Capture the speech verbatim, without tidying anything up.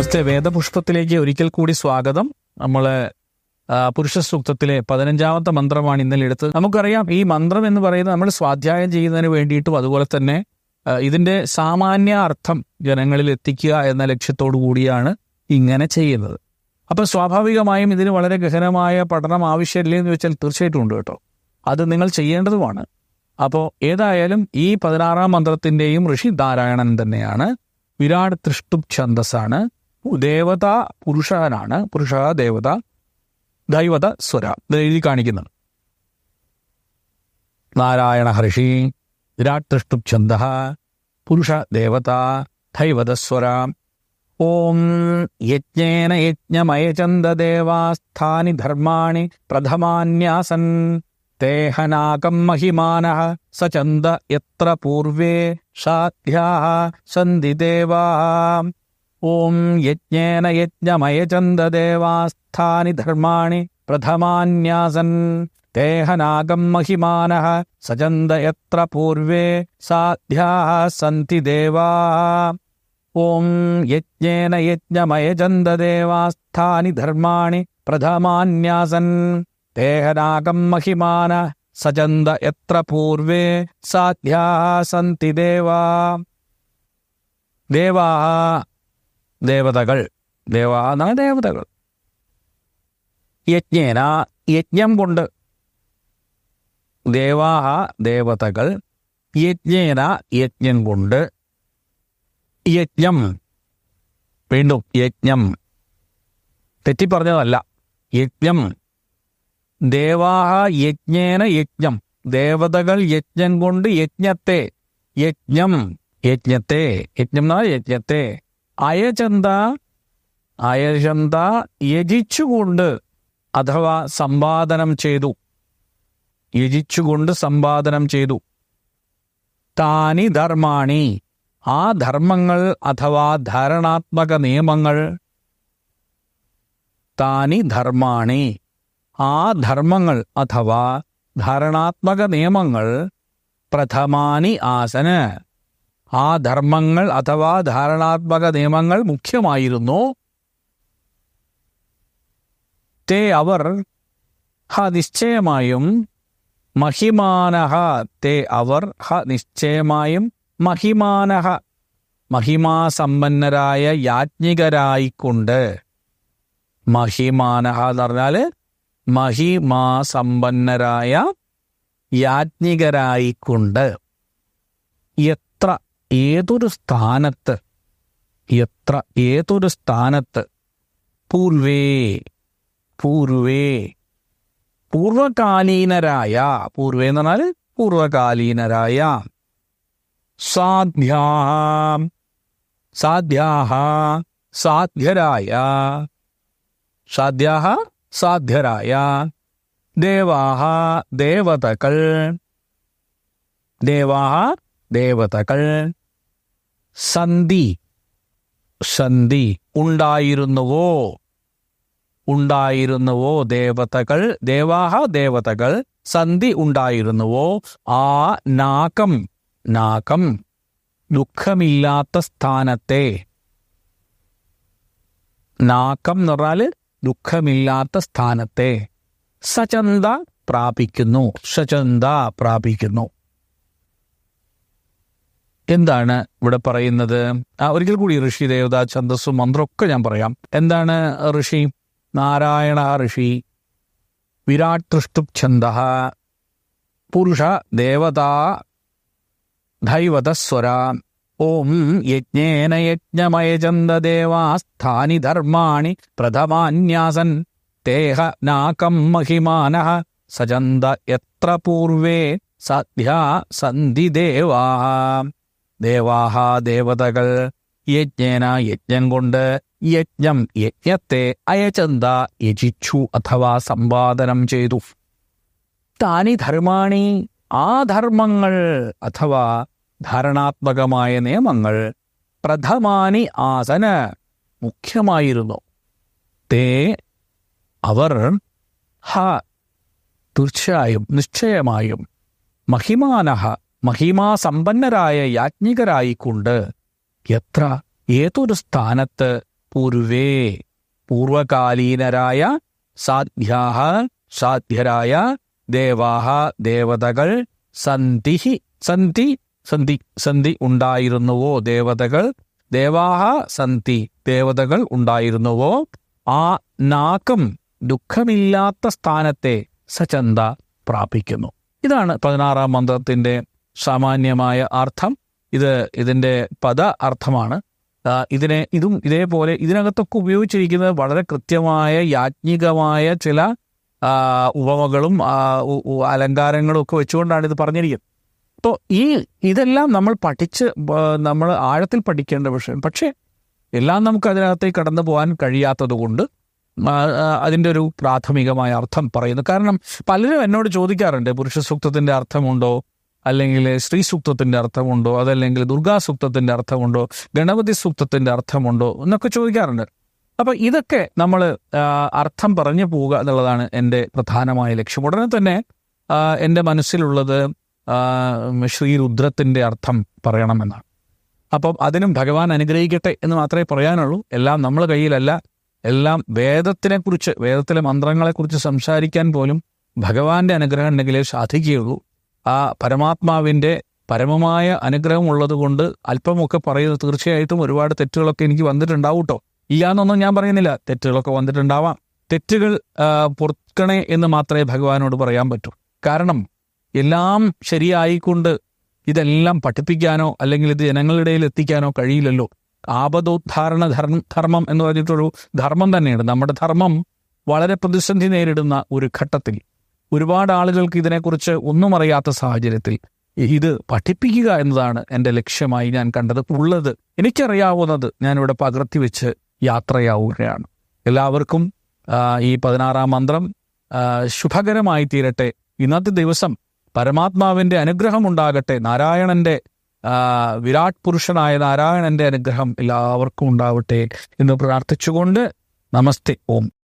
ഇന്നത്തെ വേദപുഷ്പത്തിലേക്ക് ഒരിക്കൽ കൂടി സ്വാഗതം. നമ്മൾ പുരുഷ സൂക്തത്തിലെ പതിനഞ്ചാമത്തെ മന്ത്രമാണ് ഇന്നലെ എടുത്തത്. നമുക്കറിയാം, ഈ മന്ത്രം എന്ന് പറയുന്നത് നമ്മൾ സ്വാധ്യായം ചെയ്യുന്നതിന് വേണ്ടിയിട്ടും അതുപോലെ തന്നെ ഇതിൻ്റെ സാമാന്യ അർത്ഥം ജനങ്ങളിൽ എത്തിക്കുക എന്ന ലക്ഷ്യത്തോടു കൂടിയാണ് ഇങ്ങനെ ചെയ്യുന്നത്. അപ്പം സ്വാഭാവികമായും ഇതിന് വളരെ ഗഹനമായ പഠനം ആവശ്യമില്ലേ എന്ന് വെച്ചാൽ തീർച്ചയായിട്ടും ഉണ്ട് കേട്ടോ. അത് നിങ്ങൾ ചെയ്യേണ്ടതുമാണ്. അപ്പോൾ ഏതായാലും ഈ പതിനാറാം മന്ത്രത്തിൻ്റെയും ഋഷി നാരായണൻ തന്നെയാണ്. വിരാട് തൃഷ്ടുപ് ഛന്ദസ്സാണ്. ദേവത പുരുഷനാണ്. പുരുഷ ദേവത, ദൈവത സ്വര എഴുതി കാണിക്കുന്നത്. നാരായണ ഹർഷി വിരാട് തൃഷ്ടുപ് ഛന്ദ പുരുഷ ദേവത ദൈവത സ്വര. ഓം യജ്ഞേന യജ്ഞമയചന്ദദേവാസ്ഥാനി ധർമാണി പ്രഥമാന്യാസൻ തേഹനാകം മഹിമാനഃ സചന്ദ യത്ര പൂർവേ സാധ്യാഃ സന്തി ദേവാഃ. ഓം യജ്ഞേന യജ്ഞമയചന്ദദേവാസ്ഥാനി ധർമാണി പ്രഥമാന്യാസൻ തേഹനാകം മഹിമാനഃ സചന്ദ യത്ര പൂർവേ സാധ്യാഃ സന്തി ദേവാഃ. ഓം യജ്ഞേന യജ്ഞമയചന്ദദേവാസ്ഥാനി ധർമാണി പ്രഥമാന്യാസൻ തേഹനാകം മഹിമാന സചന്ദ എത്ര പൂർവേ സാധ്യാഃ സന്തി ദേവാ. ദേവാ ദേവതകൾ, ദേവാ എന്നാണ് ദേവതകൾ. യജ്ഞേന യജ്ഞം കൊണ്ട്, ദേവാഹ ദേവതകൾ, യജ്ഞേന യജ്ഞം കൊണ്ട്, യജ്ഞം വീണ്ടും യജ്ഞം തെറ്റിപ്പറഞ്ഞതല്ല, യജ്ഞം. ദേവാഹ യജ്ഞേന യജ്ഞം, ദേവതകൾ യജ്ഞം കൊണ്ട് യജ്ഞത്തെ, യജ്ഞം യജ്ഞത്തെ, യജ്ഞം എന്നാ യജ്ഞത്തെ. അയചന്ത അയചന്ത യജിച്ചുകൊണ്ട് അഥവാ സമ്പാദനം ചെയ്തു, യജിച്ചുകൊണ്ട് സമ്പാദനം ചെയ്തു. താനി ധർമാണി, ആ ധർമ്മങ്ങൾ അഥവാ ധാരണാത്മക നിയമങ്ങൾ. താനി ധർമാണി, ആ ധർമ്മങ്ങൾ അഥവാ ധാരണാത്മക നിയമങ്ങൾ. പ്രഥമാനി ആസന, ആ ധർമ്മങ്ങൾ അഥവാ ധാരണാത്മക നിയമങ്ങൾ മുഖ്യമായിരുന്നു. തേ അവർ, ഹ നിശ്ചയമായും, മഹിമാനഹ തേ അവർ, ഹ നിശ്ചയമായും, മഹിമാനഹ മഹിമാസമ്പന്നരായ യാജ്ഞികരായിക്കൊണ്ട്. മഹിമാനഹ എന്ന് പറഞ്ഞാൽ മഹിമാസമ്പന്നരായ യാജ്ഞികരായിക്കൊണ്ട്. എത്ര ഏതൊരു സ്ഥാനത്ത്, എത്ര ഏതൊരു സ്ഥാനത്ത്. പൂർവേ പൂർവേ പൂർവകാലീനരായ, പൂർവേ എന്ന് പറഞ്ഞാൽ പൂർവകാലീനരായ. സാധ്യാഹ സാധ്യാഹ സാധ്യരായ, സാധ്യാഹ സാധ്യരായ. ദേവാഹ ദേവതകൾ, ദേവാഹ ദേവതകൾ. സന്ധി സന്ധി ഉണ്ടായിരുന്നുവോ, ഉണ്ടായിരുന്നുവോ. ദേവതകൾ, ദേവാഹ ദേവതകൾ. സന്ധി ഉണ്ടായിരുന്നുവോ. ആ നാകം, നാകം ദുഃഖമില്ലാത്ത സ്ഥാനത്തെ. നാകം എന്ന് പറഞ്ഞാൽ ദുഃഖമില്ലാത്ത സ്ഥാനത്തെ. സചന്ത പ്രാപിക്കുന്നു, സചന്ത പ്രാപിക്കുന്നു. എന്താണ് ഇവിടെ പറയുന്നത്? ആ ഒരിക്കൽ കൂടി ഋഷി ദേവത ഛന്ദസ്സും മന്ത്രമൊക്കെ ഞാൻ പറയാം. എന്താണ് ഋഷി? നാരായണ ഋഷി വിരാട് തൃഷ്ടുപ് ഛന്ദഃ പുരുഷ ദേവത ദൈവത സ്വര. ഓം യജ്ഞേന യജ്ഞമയചന്ദദേവാസ്ഥാനി ധർമാണി പ്രഥമാന്യാസൻ തേഹ നാകം മഹിമാനഃ സചന്ദ യത്ര പൂർവേ സാധ്യാ സന്തി ദേവാഃ. ദേവാഹ ദേവതകൾ. യജ്ഞേന യജ്ഞം കൊണ്ട്, യജ്ഞം യജ്ഞത്തെ, അയചന്ത യജിച്ചു അഥവാ സമ്പാദനം ചെയ്തു. താനി ധർമാണി, ആ ധർമ്മങ്ങൾ അഥവാ ധാരണാത്മകമായ നിയമങ്ങൾ. പ്രഥമാനി ആസന മുഖ്യമായിരുന്നു. തേ അവർ, ഹ തീർച്ചയായും നിശ്ചയമായും, മഹിമാനഹ മഹിമാസമ്പന്നരായ യാജ്ഞികരായിക്കൊണ്ട്. എത്ര ഏതൊരു സ്ഥാനത്ത് പൂർവേ, പൂർവകാലീനരായ സാധ്യാഹ, സാധ്യരായ ദേവാഹ, ദേവതകൾ സന്തി, സന്തി സന്ധി സന്ധി ഉണ്ടായിരുന്നുവോ, ദേവതകൾ ദേവാഹ സന്തി, ദേവതകൾ ഉണ്ടായിരുന്നുവോ, ആ നാക്കം ദുഃഖമില്ലാത്ത സ്ഥാനത്തെ സചന്ത പ്രാപിക്കുന്നു. ഇതാണ് പതിനാറാം മന്ത്രത്തിന്റെ സാമാന്യമായ അർത്ഥം. ഇത് ഇതിൻ്റെ പദ അർത്ഥമാണ്. ഇതിനെ ഇതും ഇതേപോലെ ഇതിനകത്തൊക്കെ ഉപയോഗിച്ചിരിക്കുന്നത് വളരെ കൃത്യമായ യാജ്ഞികമായ ചില ഉപമകളും അലങ്കാരങ്ങളും ഒക്കെ വെച്ചുകൊണ്ടാണ് ഇത് പറഞ്ഞിരിക്കുന്നത്. അപ്പോൾ ഈ ഇതെല്ലാം നമ്മൾ പഠിച്ച് നമ്മൾ ആഴത്തിൽ പഠിക്കേണ്ട വിഷയം. പക്ഷേ എല്ലാം നമുക്ക് അതിനകത്തേക്ക് കടന്നു പോകാൻ കഴിയാത്തത് കൊണ്ട് അതിൻ്റെ ഒരു പ്രാഥമികമായ അർത്ഥം പറയുന്നു. കാരണം പലരും എന്നോട് ചോദിക്കാറുണ്ട്, പുരുഷ സൂക്തത്തിൻ്റെ അർത്ഥമുണ്ടോ, അല്ലെങ്കിൽ സ്ത്രീ സൂക്തത്തിൻ്റെ അർത്ഥമുണ്ടോ, അതല്ലെങ്കിൽ ദുർഗാ സൂക്തത്തിൻ്റെ അർത്ഥമുണ്ടോ, ഗണപതി സൂക്തത്തിൻ്റെ അർത്ഥമുണ്ടോ എന്നൊക്കെ ചോദിക്കാറുണ്ട്. അപ്പം ഇതൊക്കെ നമ്മൾ അർത്ഥം പറഞ്ഞു പോവുക എന്നുള്ളതാണ് എൻ്റെ പ്രധാനമായ ലക്ഷ്യം. ഉടനെ തന്നെ എൻ്റെ മനസ്സിലുള്ളത് ശ്രീരുദ്രത്തിൻ്റെ അർത്ഥം പറയണമെന്നാണ്. അപ്പം അതിനും ഭഗവാൻ അനുഗ്രഹിക്കട്ടെ എന്ന് മാത്രമേ പറയാനുള്ളൂ. എല്ലാം നമ്മളെ കയ്യിലല്ല. എല്ലാം വേദത്തിനെക്കുറിച്ച്, വേദത്തിലെ മന്ത്രങ്ങളെക്കുറിച്ച് സംസാരിക്കാൻ പോലും ഭഗവാന്റെ അനുഗ്രഹം ഉണ്ടെങ്കിലേ സാധിക്കുകയുള്ളൂ. ആ പരമാത്മാവിൻ്റെ പരമമായ അനുഗ്രഹം ഉള്ളത് കൊണ്ട് അല്പമൊക്കെ പറയുന്നത്. തീർച്ചയായിട്ടും ഒരുപാട് തെറ്റുകളൊക്കെ എനിക്ക് വന്നിട്ടുണ്ടാവും കേട്ടോ, ഇല്ലാന്നൊന്നും ഞാൻ പറയുന്നില്ല. തെറ്റുകളൊക്കെ വന്നിട്ടുണ്ടാവാം. തെറ്റുകൾ പൊറുക്കണേ എന്ന് മാത്രമേ ഭഗവാനോട് പറയാൻ പറ്റൂ. കാരണം എല്ലാം ശരിയായിക്കൊണ്ട് ഇതെല്ലാം പഠിപ്പിക്കാനോ അല്ലെങ്കിൽ ഇത് ജനങ്ങളുടെ ഇടയിൽ എത്തിക്കാനോ കഴിയില്ലല്ലോ. ആപദോദ്ധാരണ ധർമ്മ ധർമ്മം എന്ന് പറഞ്ഞിട്ടൊരു ധർമ്മം തന്നെയാണ്. നമ്മുടെ ധർമ്മം വളരെ പ്രതിസന്ധി നേരിടുന്ന ഒരു ഘട്ടത്തിൽ ഒരുപാട് ആളുകൾക്ക് ഇതിനെക്കുറിച്ച് ഒന്നും അറിയാത്ത സാഹചര്യത്തിൽ ഇത് പഠിപ്പിക്കുക എന്നതാണ് എൻ്റെ ലക്ഷ്യമായി ഞാൻ കണ്ടത്. ഉള്ളത് എനിക്കറിയാവുന്നത് ഞാനിവിടെ പകർത്തി വെച്ച് യാത്രയാവുകയാണ്. എല്ലാവർക്കും ഈ പതിനാറാം മന്ത്രം ശുഭകരമായി തീരട്ടെ. ഇന്നത്തെ ദിവസം പരമാത്മാവിൻ്റെ അനുഗ്രഹം ഉണ്ടാകട്ടെ. നാരായണന്റെ വിരാട് പുരുഷനായ നാരായണന്റെ അനുഗ്രഹം എല്ലാവർക്കും ഉണ്ടാവട്ടെ എന്ന് പ്രാർത്ഥിച്ചുകൊണ്ട് നമസ്തേ. ഓം.